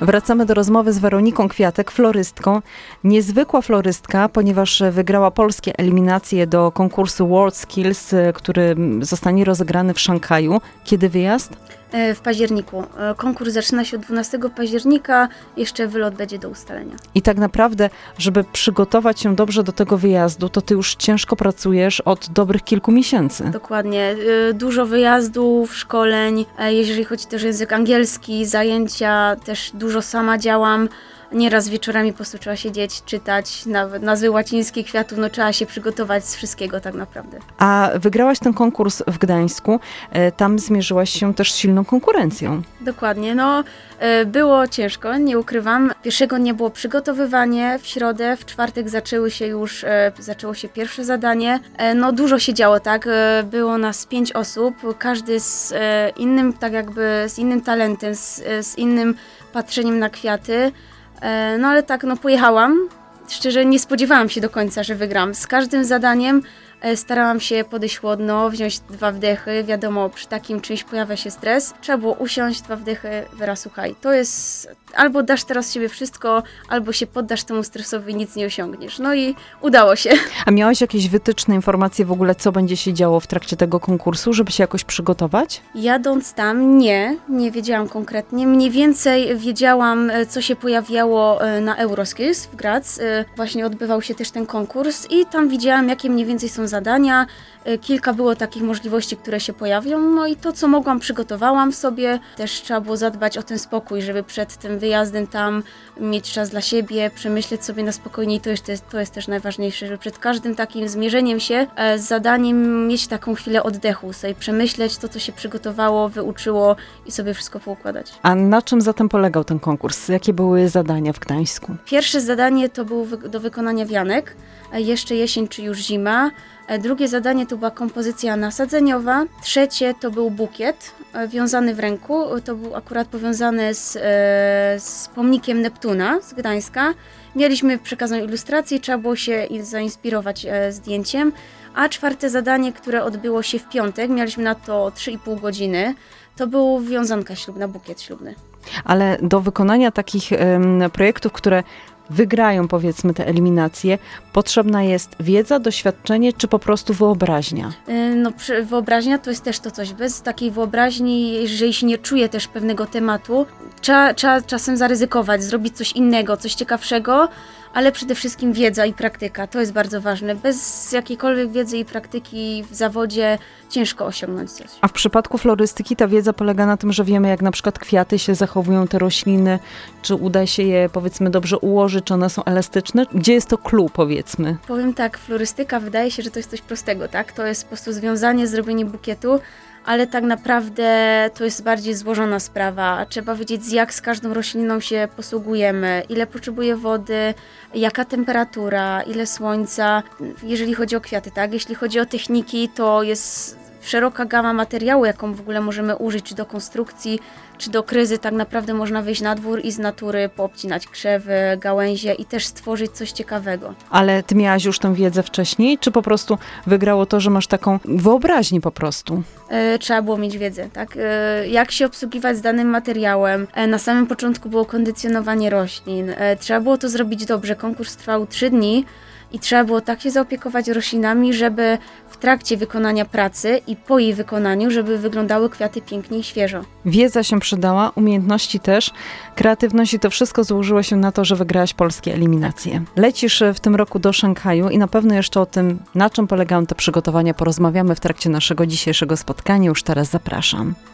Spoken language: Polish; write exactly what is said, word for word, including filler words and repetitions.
Wracamy do rozmowy z Weroniką Kwiatek, florystką. Niezwykła florystka, ponieważ wygrała polskie eliminacje do konkursu World Skills, który zostanie rozegrany w Szanghaju. Kiedy wyjazd? W październiku. Konkurs zaczyna się od dwunastego października, jeszcze wylot będzie do ustalenia. I tak naprawdę, żeby przygotować się dobrze do tego wyjazdu, to ty już ciężko pracujesz od dobrych kilku miesięcy. Dokładnie. Dużo wyjazdów, szkoleń, jeżeli chodzi też o język angielski, zajęcia, też dużo sama działam. Nieraz wieczorami po prostu trzeba siedzieć, czytać, nawet nazwy łacińskie kwiatów, no trzeba się przygotować z wszystkiego tak naprawdę. A wygrałaś ten konkurs w Gdańsku, tam zmierzyłaś się też z silną konkurencją. Dokładnie, no było ciężko, nie ukrywam. Pierwszego dnia było przygotowywanie, w środę, w czwartek zaczęły się już, zaczęło się pierwsze zadanie. No dużo się działo, tak, było nas pięć osób, każdy z innym, tak jakby z innym talentem, z, z innym patrzeniem na kwiaty. No ale tak, no pojechałam. Szczerze nie spodziewałam się do końca, że wygram. Z każdym zadaniem starałam się podejść chłodno, wziąć dwa wdechy. Wiadomo, przy takim czymś pojawia się stres. Trzeba było usiąść, dwa wdechy, Wera, słuchaj, to jest albo dasz teraz z siebie wszystko, albo się poddasz temu stresowi i nic nie osiągniesz. No i udało się. A miałaś jakieś wytyczne informacje w ogóle, co będzie się działo w trakcie tego konkursu, żeby się jakoś przygotować? Jadąc tam, nie, nie wiedziałam konkretnie. Mniej więcej wiedziałam, co się pojawiało na Euroskills w Graz. Właśnie odbywał się też ten konkurs i tam widziałam, jakie mniej więcej są zadania. Kilka było takich możliwości, które się pojawią. No i to, co mogłam, przygotowałam sobie. Też trzeba było zadbać o ten spokój, żeby przed tym wyjazdem tam mieć czas dla siebie, przemyśleć sobie na spokojnie. I to jest, to jest też najważniejsze, żeby przed każdym takim zmierzeniem się z zadaniem mieć taką chwilę oddechu, sobie przemyśleć to, co się przygotowało, wyuczyło i sobie wszystko poukładać. A na czym zatem polegał ten konkurs? Jakie były zadania w Gdańsku? Pierwsze zadanie to było do wykonania wianek. Jeszcze jesień czy już zima. Drugie zadanie to była kompozycja nasadzeniowa. Trzecie to był bukiet wiązany w ręku. To był akurat powiązany z, z pomnikiem Neptuna z Gdańska. Mieliśmy przekazaną ilustrację, trzeba było się zainspirować zdjęciem. A czwarte zadanie, które odbyło się w piątek, mieliśmy na to trzy i pół godziny. To był wiązanka ślubna, bukiet ślubny. Ale do wykonania takich um, projektów, które wygrają, powiedzmy, te eliminacje, potrzebna jest wiedza, doświadczenie, czy po prostu wyobraźnia? No, wyobraźnia to jest też to coś. Bez takiej wyobraźni, jeżeli się nie czuje też pewnego tematu, trzeba, trzeba czasem zaryzykować, zrobić coś innego, coś ciekawszego, ale przede wszystkim wiedza i praktyka. To jest bardzo ważne. Bez jakiejkolwiek wiedzy i praktyki w zawodzie ciężko osiągnąć coś. A w przypadku florystyki ta wiedza polega na tym, że wiemy, jak na przykład kwiaty się zachowują, te rośliny, czy uda się je, powiedzmy, dobrze ułożyć, czy one są elastyczne? Gdzie jest to clue, powiedzmy? Powiem tak, florystyka wydaje się, że to jest coś prostego, tak? To jest po prostu związanie, zrobienie bukietu, ale tak naprawdę to jest bardziej złożona sprawa. Trzeba wiedzieć, jak z każdą rośliną się posługujemy, ile potrzebuje wody, jaka temperatura, ile słońca, jeżeli chodzi o kwiaty, tak? Jeśli chodzi o techniki, to jest szeroka gama materiału, jaką w ogóle możemy użyć, czy do konstrukcji, czy do kryzy. Tak naprawdę można wyjść na dwór i z natury poobcinać krzewy, gałęzie i też stworzyć coś ciekawego. Ale ty miałaś już tę wiedzę wcześniej, czy po prostu wygrało to, że masz taką wyobraźnię po prostu? E, trzeba było mieć wiedzę, tak? E, jak się obsługiwać z danym materiałem. E, na samym początku było kondycjonowanie roślin. E, trzeba było to zrobić dobrze. Konkurs trwał trzy dni. I trzeba było tak się zaopiekować roślinami, żeby w trakcie wykonania pracy i po jej wykonaniu, żeby wyglądały kwiaty pięknie i świeżo. Wiedza się przydała, umiejętności też, kreatywność i to wszystko złożyło się na to, że wygrałaś polskie eliminacje. Lecisz w tym roku do Szanghaju i na pewno jeszcze o tym, na czym polegają te przygotowania, porozmawiamy w trakcie naszego dzisiejszego spotkania. Już teraz zapraszam.